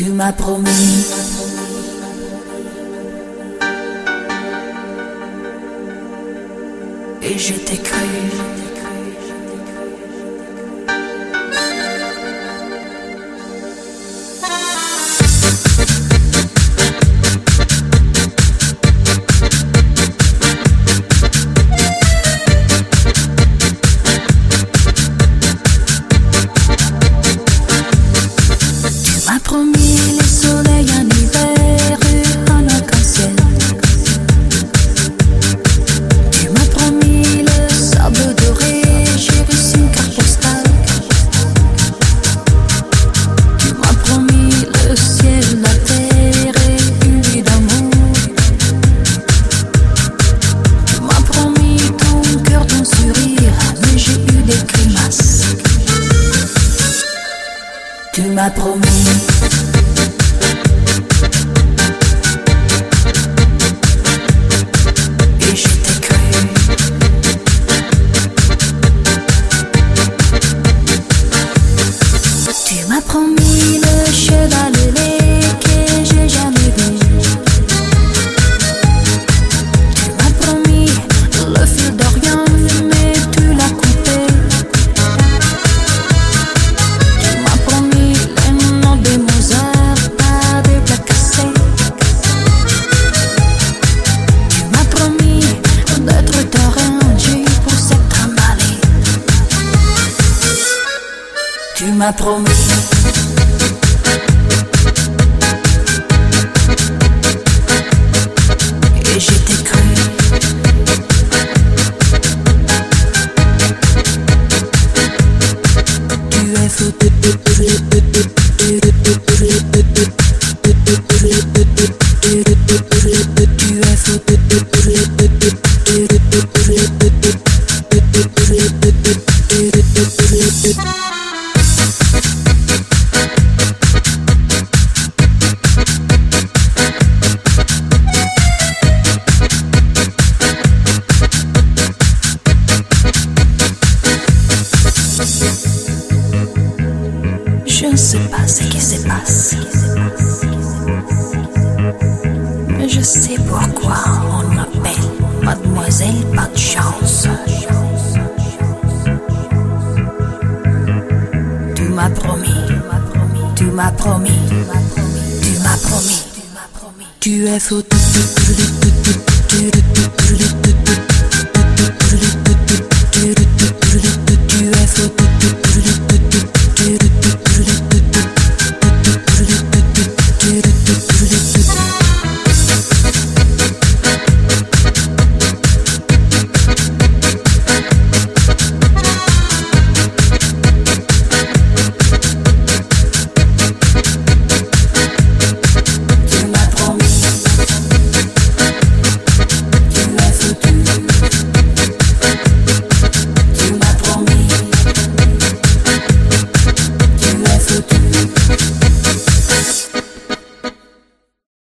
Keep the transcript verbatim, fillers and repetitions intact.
Tu m'as promis. Et je t'ai cru. Promis le soleil en hiver, un arc-en-ciel. Tu m'as promis le sable doré, j'ai reçu une carte postale. Tu m'as promis le ciel, la terre et une vie d'amour. Tu m'as promis ton cœur, ton sourire, mais j'ai eu des grimaces. Tu m'as promis. Tu m'as promis le cheval ailé que j'ai jamais vu. Tu m'as promis le fil d'Orient, mais tu l'as coupé. Tu m'as promis les noms de Mozart, pas des plats cassés. Tu m'as promis d'être ta reine pour cette trimballée. Tu m'as promis. Et je t'ai cru. Tu es fou. Tu es fou. Je ne sais pas ce qui se passe, mais je sais pourquoi on m'appelle Mademoiselle Pas de Chance. Tu m'as promis, tu m'as promis, tu m'as promis, tu es fou.